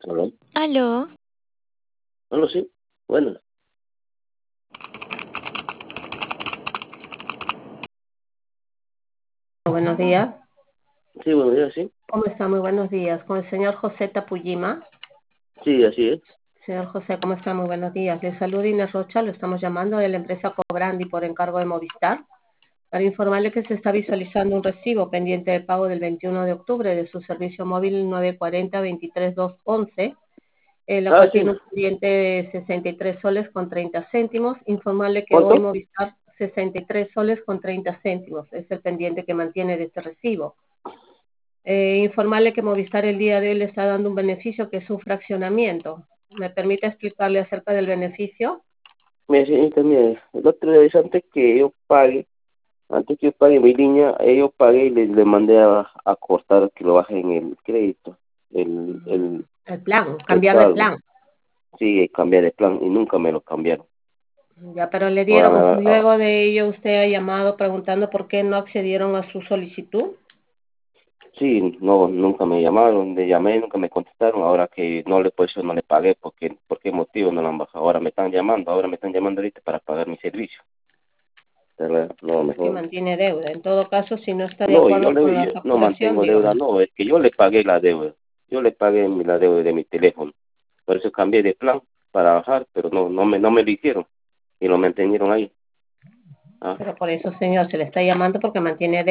Aló, Aló, aló, sí. Bueno, Buenos días. sí, buenos días, sí. ¿Cómo está? Muy buenos días. Con el señor José Tapujima. Sí, así es. Señor José, ¿cómo está? Muy buenos días. Le saluda Inés Rocha, lo estamos llamando de la empresa Cobrandi por encargo de Movistar para informarle que se está visualizando un recibo pendiente de pago del 21 de octubre de su servicio móvil 940-23211, la Ah, cual sí. tiene un pendiente de 63 soles con 30 céntimos. Informarle que hoy ¿Cuánto? Movistar 63 soles con 30 céntimos es el pendiente que mantiene de este recibo. Informarle que Movistar el día de hoy le está dando un beneficio que es un fraccionamiento. ¿Me permite explicarle acerca del beneficio? Mira, señorita, mire, el otro día es antes que yo pague mi línea, yo pagué y le mandé a cortar que lo bajen el crédito, el, el, El plan, el cambiar de saldo. plan. Sí, cambié de plan y nunca me lo cambiaron. Ya, pero le Ahora me dieron, va, luego de ello usted ha llamado preguntando por qué no accedieron a su solicitud. sí, no, nunca me llamaron, le llamé, nunca me contestaron. Ahora que no le, por eso no le pagué, porque, ¿por qué motivo no lo han bajado? Ahora me están llamando ahorita para pagar mi servicio. Pero, no, Es que mejor. mantiene deuda. En todo caso, si no está de No, acuerdo con la yo no facturación, mantengo deuda, dígame. no, es que yo le pagué la deuda. Yo le pagué la deuda de mi teléfono. Por eso cambié de plan para bajar, pero no me lo hicieron y lo mantuvieron ahí. Ah. Pero por eso, señor, se le está llamando porque mantiene